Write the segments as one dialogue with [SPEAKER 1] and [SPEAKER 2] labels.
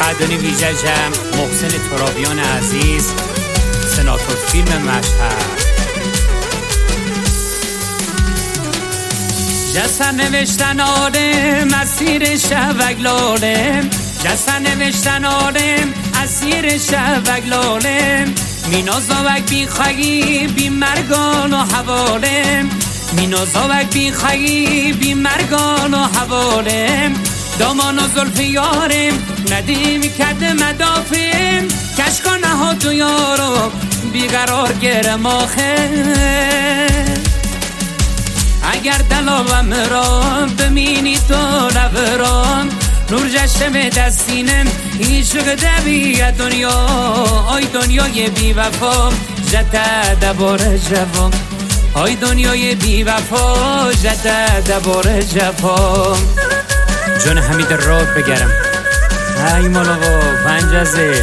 [SPEAKER 1] معدنی ویژجم محسن ترابیان عزیز سناتور فیلم مشهد. جسر نوشتن آدم مسیر شبک لالم، جسر نوشتن آدم اسیر شبک لالم، مینازاوک بی خیی بی مرگان و حوالم، مینازاوک بی خیی بی مرگان و حوالم، دامان و زلف یارم ندیم کد مدافم، کشکا نها تو یارو بیقرار گرم آخه. اگر دلالم رام بمینی تو نبرام، نور جشم دستینم عشق دبی دنیا، آی دنیای بی وفا جده دبار جوام، آی دنیای بی وفا جده دبار جوام. جان حمید راد بگرم ای مولا و پنجزه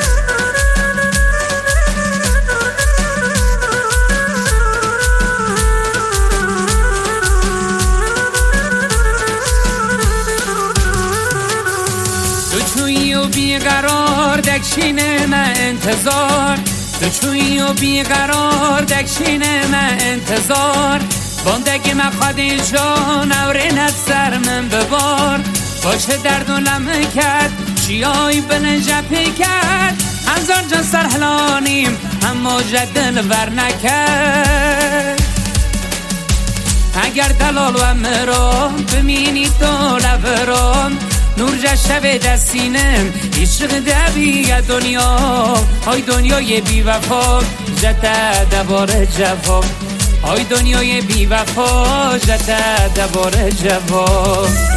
[SPEAKER 1] و بیقرار دکشین من انتظار، تو چویی و بیقرار دکشین من انتظار، باندگی من خواهدی جان اورینت سر من ببار، باشه درد و لمه کرد چیایی بلنجه پی کرد، هزار جان سرحلانیم اما جدن ور نکرد. اگر دلال و مرام بمینی تو لبرام، نور جشب دستینم عشق دبی دنیا، آی دنیای بی وفا جده دبار جواب، آی دنیای بی وفا جده دبار جواب.